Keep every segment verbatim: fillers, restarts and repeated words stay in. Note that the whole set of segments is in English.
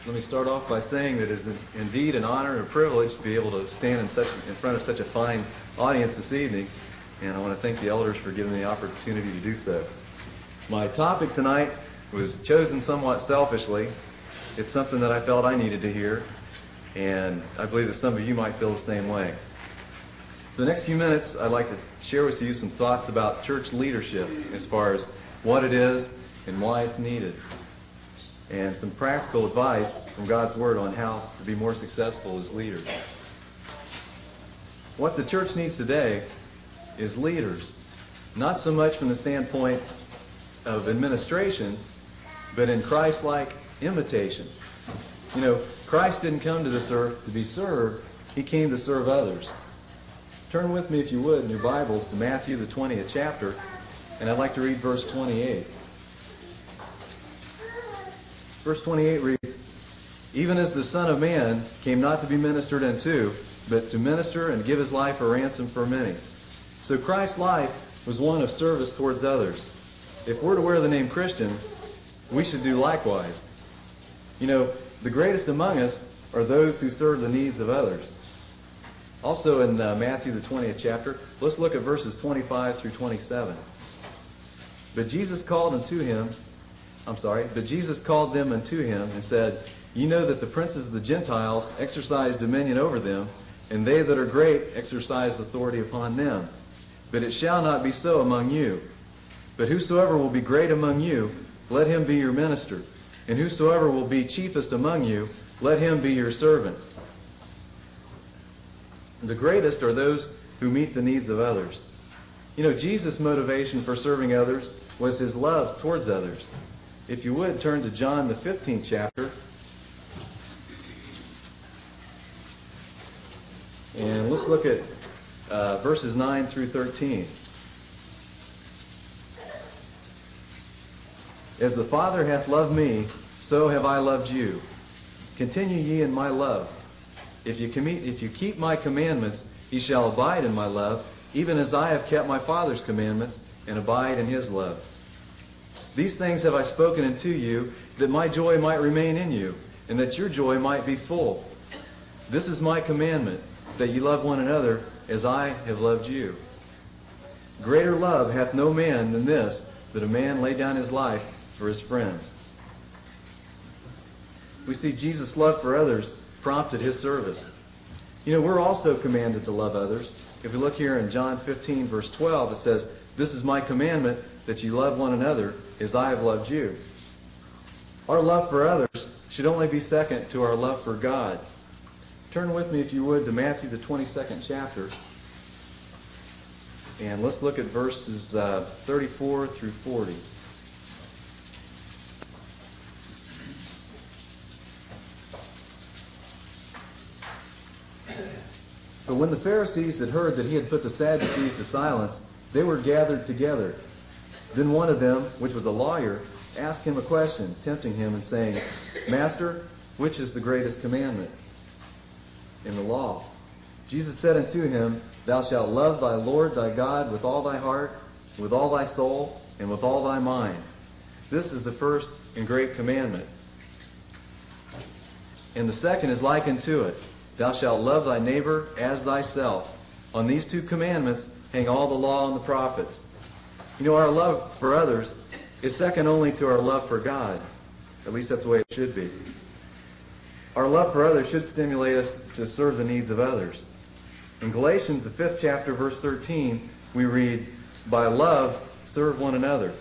Let me start off by saying that it is indeed an honor and a privilege to be able to stand in such in front of such a fine audience this evening, and I want to thank the elders for giving me the opportunity to do so. My topic tonight was chosen somewhat selfishly. It's something that I felt I needed to hear, and I believe that some of you might feel the same way. For the next few minutes, I'd like to share with you some thoughts about church leadership as far as what it is and why it's needed, and some practical advice from God's Word on how to be more successful as leaders. What the church needs today is leaders, not so much from the standpoint of administration, but in Christ-like imitation. You know, Christ didn't come to this earth to be served. He came to serve others. Turn with me, if you would, in your Bibles to Matthew, the twentieth chapter, and I'd like to read verse twenty-eight. Verse twenty-eight reads, "Even as the Son of Man came not to be ministered unto, but to minister and give His life a ransom for many." So Christ's life was one of service towards others. If we're to wear the name Christian, we should do likewise. You know, the greatest among us are those who serve the needs of others. Also in uh, Matthew, the twentieth chapter, let's look at verses twenty-five through twenty-seven. But Jesus called unto him, I'm sorry, but Jesus called them unto him and said, "Ye know that the princes of the Gentiles exercise dominion over them, and they that are great exercise authority upon them. But it shall not be so among you. But whosoever will be great among you, let him be your minister. And whosoever will be chiefest among you, let him be your servant." The greatest are those who meet the needs of others. You know, Jesus' motivation for serving others was His love towards others. If you would, turn to John, the fifteenth chapter. And let's look at uh, verses nine through thirteen. "As the Father hath loved me, so have I loved you. Continue ye in my love. If you, com- if you keep my commandments, ye shall abide in my love, even as I have kept my Father's commandments, and abide in His love. These things have I spoken unto you, that my joy might remain in you, and that your joy might be full. This is my commandment, that ye love one another as I have loved you. Greater love hath no man than this, that a man lay down his life for his friends." We see Jesus' love for others prompted His service. You know, we're also commanded to love others. If we look here in John fifteen, verse twelve, it says, "This is my commandment, that you love one another as I have loved you." Our love for others should only be second to our love for God. Turn with me, if you would, to Matthew, the twenty-second chapter. And let's look at verses uh, thirty-four through forty. "But when the Pharisees had heard that He had put the Sadducees to silence, they were gathered together. Then one of them, which was a lawyer, asked Him a question, tempting Him and saying, Master, which is the greatest commandment in the law? Jesus said unto him, Thou shalt love thy Lord thy God with all thy heart, with all thy soul, and with all thy mind. This is the first and great commandment. And the second is like unto it, Thou shalt love thy neighbor as thyself. On these two commandments hang all the law and the prophets." You know, our love for others is second only to our love for God. At least that's the way it should be. Our love for others should stimulate us to serve the needs of others. In Galatians, the fifth chapter, verse thirteen, we read, "By love, serve one another."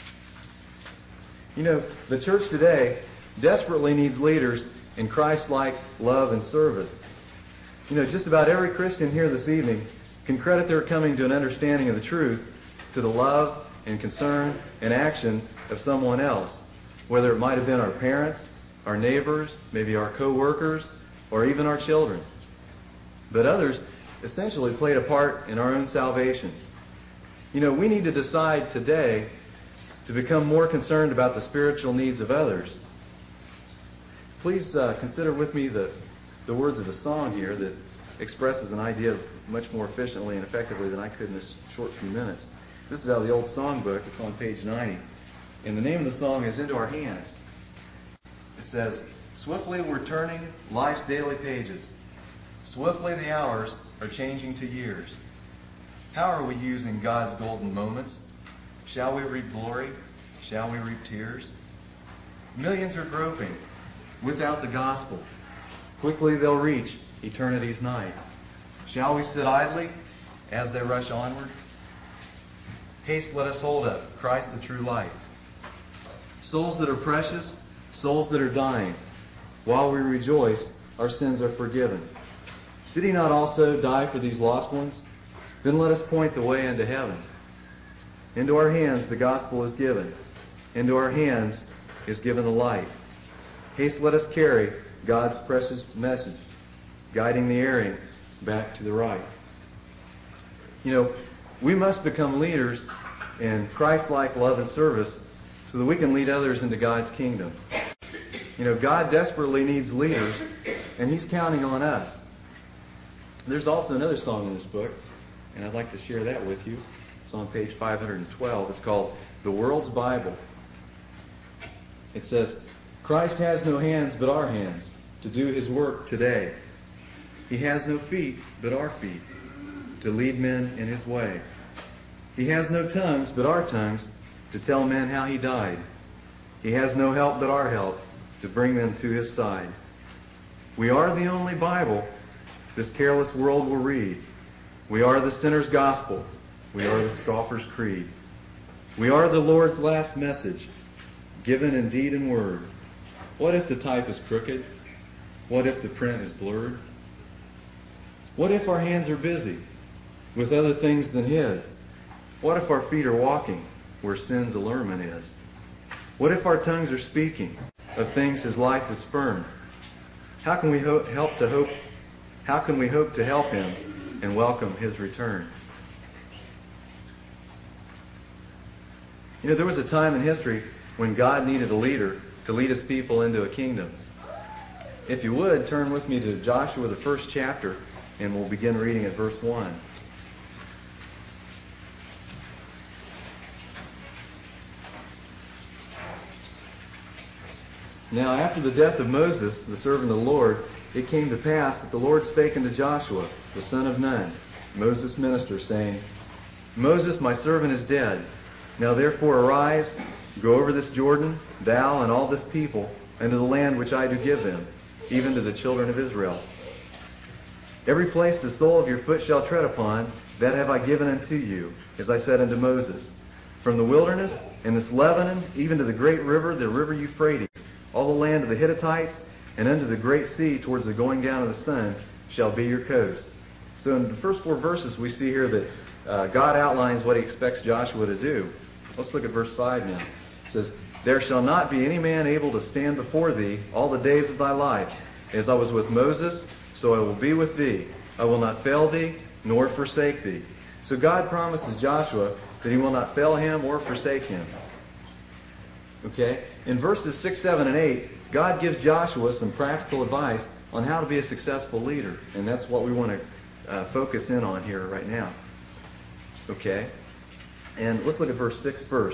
You know, the church today desperately needs leaders in Christ-like love and service. You know, just about every Christian here this evening can credit their coming to an understanding of the truth to the love and concern and action of someone else, whether it might have been our parents, our neighbors, maybe our co-workers, or even our children. But others essentially played a part in our own salvation. You know, we need to decide today to become more concerned about the spiritual needs of others. Please uh, consider with me the, the words of a song here that expresses an idea much more efficiently and effectively than I could in this short few minutes. This is out of the old songbook. It's on page ninety. And the name of the song is Into Our Hands. It says, Swiftly we're turning life's daily pages. Swiftly the hours are changing to years. How are we using God's golden moments? Shall we reap glory? Shall we reap tears? Millions are groping without the gospel. Quickly they'll reach eternity's night. Shall we sit idly as they rush onward? Haste, let us hold up Christ the true light. Souls that are precious, souls that are dying. While we rejoice, our sins are forgiven. Did He not also die for these lost ones? Then let us point the way into heaven. Into our hands the gospel is given. Into our hands is given the light. Haste, let us carry God's precious message, guiding the erring back to the right. You know, we must become leaders in Christ-like love and service so that we can lead others into God's kingdom. You know, God desperately needs leaders, and He's counting on us. There's also another song in this book, and I'd like to share that with you. It's on page five hundred twelve. It's called The World's Bible. It says, Christ has no hands but our hands to do His work today. He has no feet but our feet to lead men in His way. He has no tongues but our tongues to tell men how He died. He has no help but our help to bring them to His side. We are the only Bible this careless world will read. We are the sinner's gospel. We are the scoffer's creed. We are the Lord's last message, given in deed and word. What if the type is crooked? What if the print is blurred? What if our hands are busy with other things than His? What if our feet are walking where sin's allurement is? What if our tongues are speaking of things His life had spurned? How can we ho- help to hope? How can we hope to help Him and welcome His return? You know, there was a time in history when God needed a leader to lead His people into a kingdom. If you would, turn with me to Joshua, the first chapter, and we'll begin reading at verse one. Now, after the death of Moses, the servant of the Lord, it came to pass that the Lord spake unto Joshua, the son of Nun, Moses' minister, saying, Moses, my servant, is dead. Now therefore arise, go over this Jordan, thou and all this people, into the land which I do give them, even to the children of Israel. Every place the sole of your foot shall tread upon, that have I given unto you, as I said unto Moses. From the wilderness and this Lebanon, even to the great river, the river Euphrates, all the land of the Hittites, and unto the great sea towards the going down of the sun, shall be your coast. So in the first four verses we see here that uh, God outlines what He expects Joshua to do. Let's look at verse five now. It says, There shall not be any man able to stand before thee all the days of thy life. As I was with Moses, so I will be with thee. I will not fail thee, nor forsake thee. So God promises Joshua that He will not fail him or forsake him. Okay? In verses six, seven, and eight, God gives Joshua some practical advice on how to be a successful leader. And that's what we want to uh, focus in on here right now. Okay? And let's look at verse six first.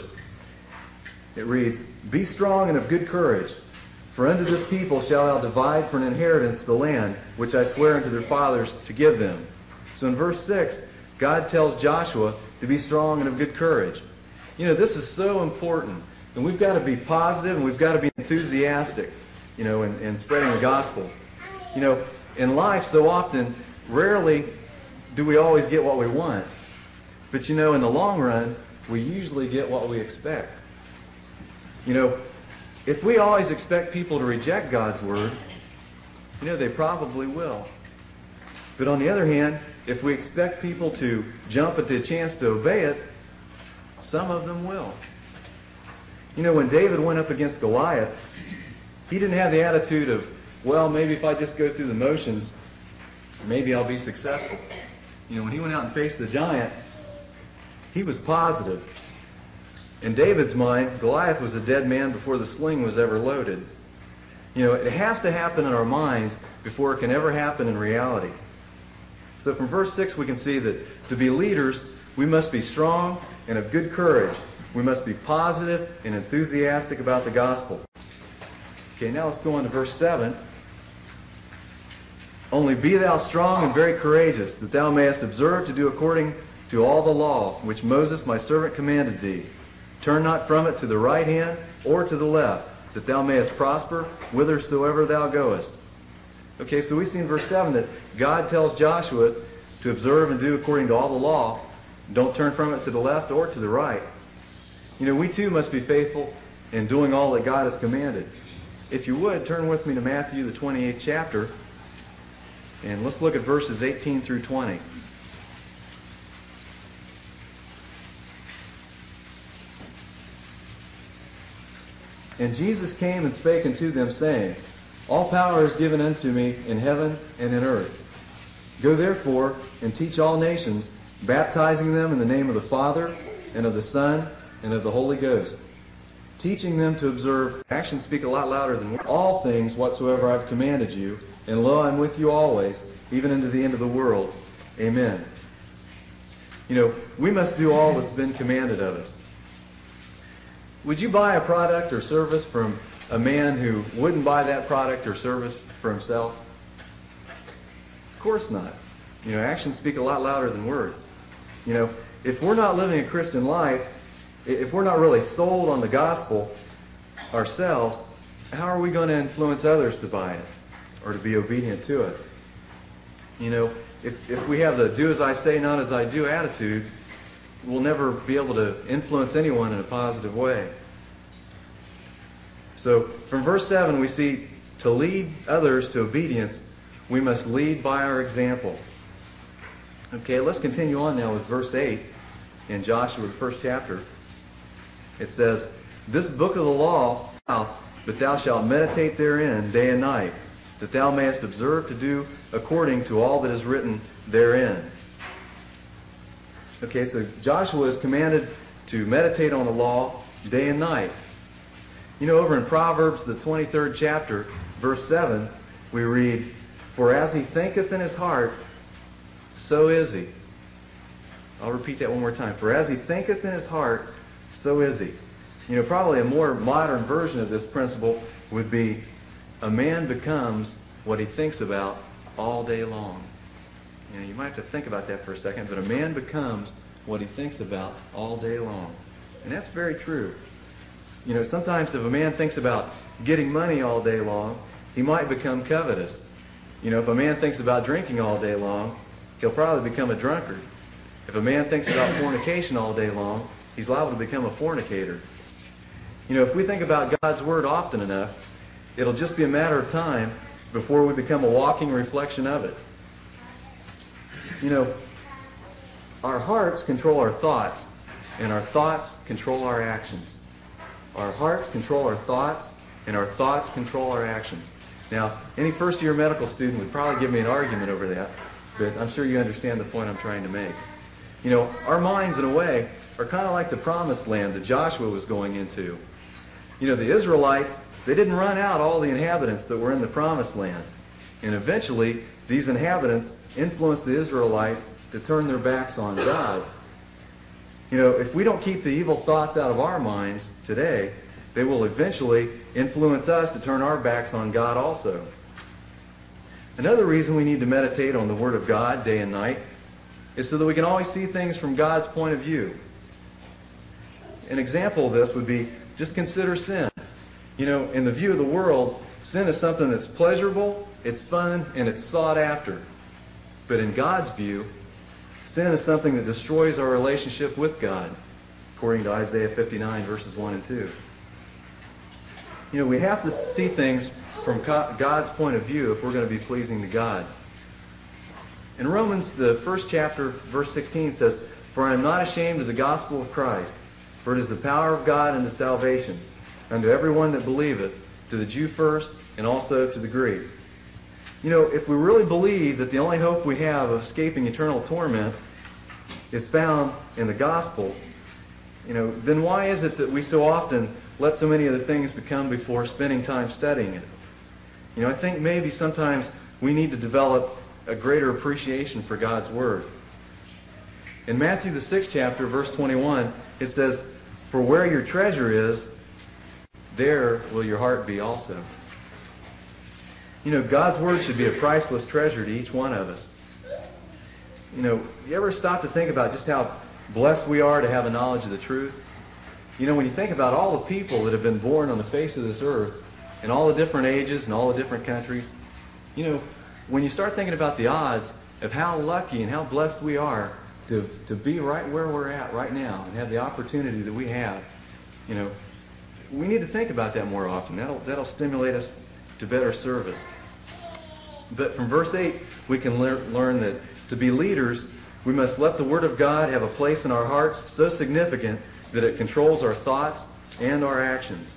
It reads, Be strong and of good courage, for unto this people shalt thou divide for an inheritance the land which I swear unto their fathers to give them. So in verse six, God tells Joshua to be strong and of good courage. You know, this is so important. And we've got to be positive and we've got to be enthusiastic, you know, in, in spreading the gospel. You know, in life so often, rarely do we always get what we want. But you know, in the long run, we usually get what we expect. You know, if we always expect people to reject God's Word, you know, they probably will. But on the other hand, if we expect people to jump at the chance to obey it, some of them will. You know, when David went up against Goliath, he didn't have the attitude of, well, maybe if I just go through the motions, maybe I'll be successful. You know, when he went out and faced the giant, he was positive. In David's mind, Goliath was a dead man before the sling was ever loaded. You know, it has to happen in our minds before it can ever happen in reality. So from verse six we can see that to be leaders, we must be strong and of good courage. We must be positive and enthusiastic about the gospel. Okay, now let's go on to verse seven. Only be thou strong and very courageous, that thou mayest observe to do according to all the law which Moses my servant commanded thee. Turn not from it to the right hand or to the left, that thou mayest prosper whithersoever thou goest. Okay, so we see in verse seven that God tells Joshua to observe and do according to all the law. Don't turn from it to the left or to the right. You know, we too must be faithful in doing all that God has commanded. If you would, turn with me to Matthew, the twenty-eighth chapter, and let's look at verses eighteen through twenty. And Jesus came and spake unto them, saying, All power is given unto me in heaven and in earth. Go therefore and teach all nations, baptizing them in the name of the Father, and of the Son, and of the Holy Ghost, teaching them to observe, actions speak a lot louder than words, all things whatsoever I have commanded you, and lo, I am with you always, even unto the end of the world. Amen. You know, we must do all that's been commanded of us. Would you buy a product or service from a man who wouldn't buy that product or service for himself? Of course not. You know, actions speak a lot louder than words. You know, if we're not living a Christian life, if we're not really sold on the gospel ourselves, how are we going to influence others to buy it or to be obedient to it? You know, if, if we have the do as I say, not as I do attitude, we'll never be able to influence anyone in a positive way. So from verse seven we see to lead others to obedience, we must lead by our example. Okay, let's continue on now with verse eight in Joshua, the first chapter. It says, This book of the law, but thou shalt meditate therein day and night, that thou mayest observe to do according to all that is written therein. Okay, so Joshua is commanded to meditate on the law day and night. You know, over in Proverbs, the twenty-third chapter, verse seven, we read, For as he thinketh in his heart, so is he. I'll repeat that one more time. For as he thinketh in his heart, so is he. You know, probably a more modern version of this principle would be, a man becomes what he thinks about all day long. You know, you might have to think about that for a second, but a man becomes what he thinks about all day long. And that's very true. You know, sometimes if a man thinks about getting money all day long, he might become covetous. You know, if a man thinks about drinking all day long, he'll probably become a drunkard. If a man thinks about fornication all day long, he's liable to become a fornicator. You know, if we think about God's Word often enough, it'll just be a matter of time before we become a walking reflection of it. You know, our hearts control our thoughts, and our thoughts control our actions. Our hearts control our thoughts, and our thoughts control our actions. Now, any first-year medical student would probably give me an argument over that, but I'm sure you understand the point I'm trying to make. You know, our minds, in a way, are kind of like the promised land that Joshua was going into. You know, the Israelites, they didn't run out all the inhabitants that were in the promised land. And eventually, these inhabitants influenced the Israelites to turn their backs on God. You know, if we don't keep the evil thoughts out of our minds today, they will eventually influence us to turn our backs on God also. Another reason we need to meditate on the Word of God day and night is so that we can always see things from God's point of view. An example of this would be, just consider sin. You know, in the view of the world, sin is something that's pleasurable, it's fun, and it's sought after. But in God's view, sin is something that destroys our relationship with God, according to Isaiah fifty-nine, verses one and two. You know, we have to see things from God's point of view if we're going to be pleasing to God. In Romans, the first chapter, verse sixteen says, For I am not ashamed of the gospel of Christ, for it is the power of God unto salvation, unto everyone that believeth, to the Jew first, and also to the Greek. You know, if we really believe that the only hope we have of escaping eternal torment is found in the gospel, you know, then why is it that we so often let so many of the things become before spending time studying it? You know, I think maybe sometimes we need to develop a greater appreciation for God's Word. In Matthew the sixth chapter, verse twenty-one, it says, For where your treasure is, there will your heart be also. You know, God's Word should be a priceless treasure to each one of us. You know, you ever stop to think about just how blessed we are to have a knowledge of the truth? You know, when you think about all the people that have been born on the face of this earth, in all the different ages and all the different countries, you know, when you start thinking about the odds of how lucky and how blessed we are to to be right where we're at right now and have the opportunity that we have, you know, we need to think about that more often. That'll that'll stimulate us to better service. But from verse eight, we can lear, learn that to be leaders, we must let the Word of God have a place in our hearts so significant that it controls our thoughts and our actions.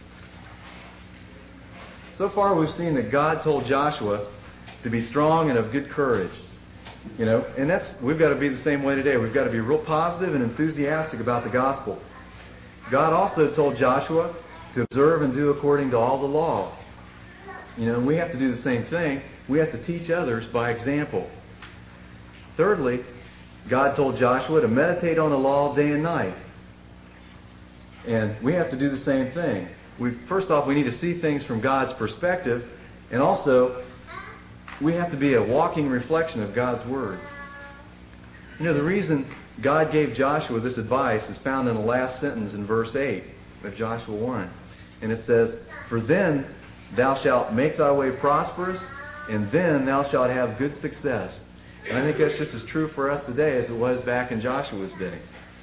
So far we've seen that God told Joshua to be strong and of good courage. You know, and that's we've got to be the same way today. We've got to be real positive and enthusiastic about the gospel. God also told Joshua to observe and do according to all the law. You know, and we have to do the same thing. We have to teach others by example. Thirdly, God told Joshua to meditate on the law day and night. And we have to do the same thing. We first off, we need to see things from God's perspective, and also we have to be a walking reflection of God's Word. You know, the reason God gave Joshua this advice is found in the last sentence in verse eight of Joshua one. And it says, "For then thou shalt make thy way prosperous, and then thou shalt have good success." And I think that's just as true for us today as it was back in Joshua's day.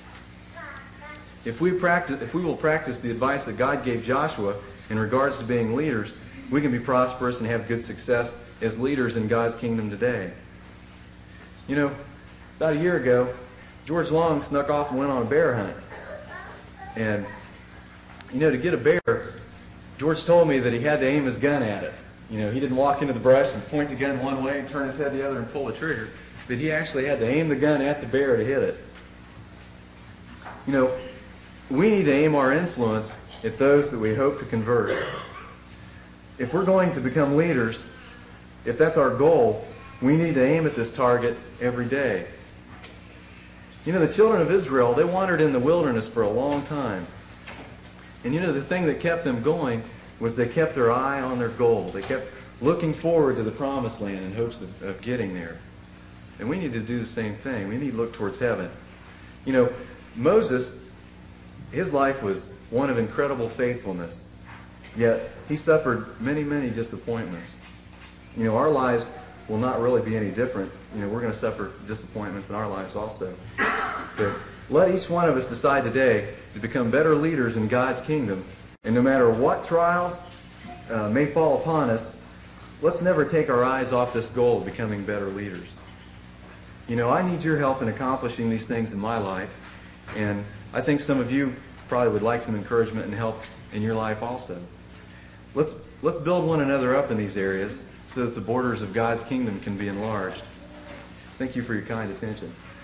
If we practice, if we will practice the advice that God gave Joshua in regards to being leaders, we can be prosperous and have good success as leaders in God's kingdom today. You know, about a year ago, George Long snuck off and went on a bear hunt. And, you know, to get a bear, George told me that he had to aim his gun at it. You know, he didn't walk into the brush and point the gun one way and turn his head the other and pull the trigger. But he actually had to aim the gun at the bear to hit it. You know, we need to aim our influence at those that we hope to convert. If we're going to become leaders, if that's our goal, we need to aim at this target every day. You know, the children of Israel, they wandered in the wilderness for a long time. And you know, the thing that kept them going was they kept their eye on their goal. They kept looking forward to the promised land in hopes of, of getting there. And we need to do the same thing. We need to look towards heaven. You know, Moses, his life was one of incredible faithfulness. Yet, he suffered many, many disappointments. You know, our lives will not really be any different. You know, we're going to suffer disappointments in our lives also. But let each one of us decide today to become better leaders in God's kingdom. And no matter what trials uh, may fall upon us, let's never take our eyes off this goal of becoming better leaders. You know, I need your help in accomplishing these things in my life. And I think some of you probably would like some encouragement and help in your life also. Let's let's build one another up in these areas so that the borders of God's kingdom can be enlarged. Thank you for your kind attention.